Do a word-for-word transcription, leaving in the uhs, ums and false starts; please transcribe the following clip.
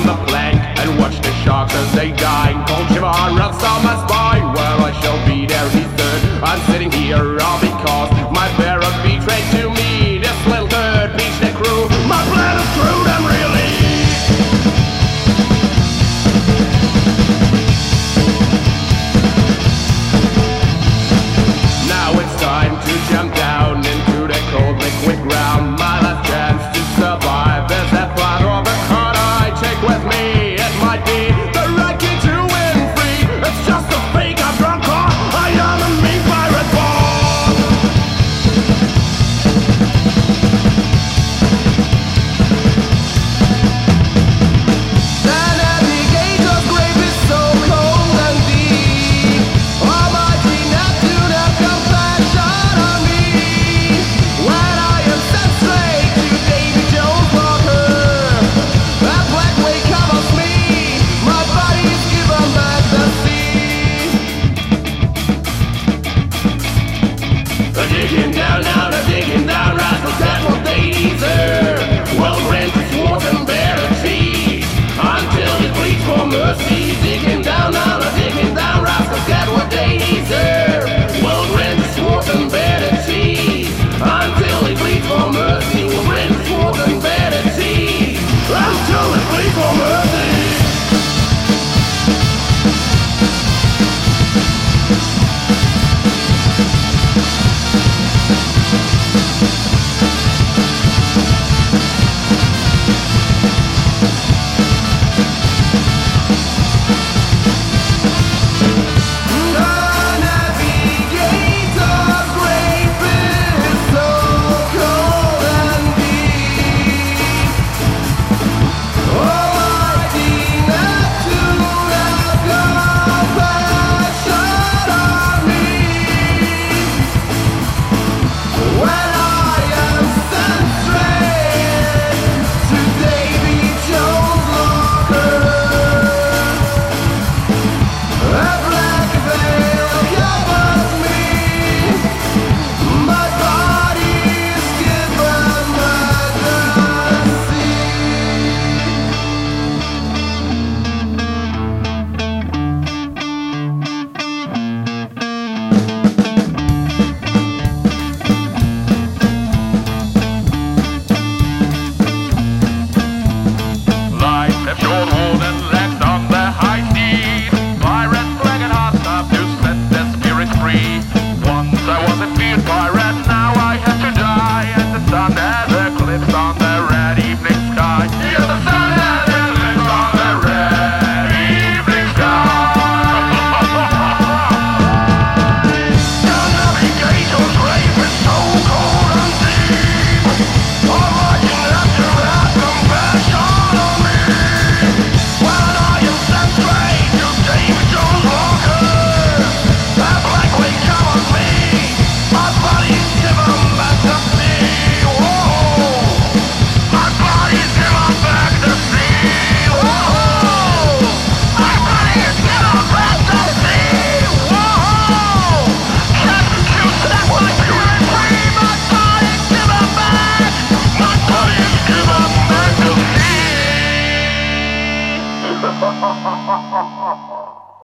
the plank and watch the sharks as they die. Cold shiver runs down my spine. Well, I shall be there, he said. I'm sitting here all because my parents betrayed to me this little third beach neck crew. My plan is screwed, I'm really. Now it's time to jump down into the cold liquid ground. My last chance to survive is that part of the card I take with me. It might be the right key to win free. It's just a fake I've drunk on. I am a mean pirate born. The navigator's grave is so cold and deep. Almighty Neptune have compassion on me. When I am sent straight to Davy Jones' locker, that black wave covers me. My body's given back the sea. They're digging down now, they're digging down, rascals, that's what they deserve. Well, rent is worse and better cheese until it pleads for mercy. Digging down now, they're digging down, rascals, get what they deserve. Well, rent is worse and better cheese until it pleads for mercy. Well, rent is worse and better cheese until it pleads for mercy. Ha ha ha ha ha ha!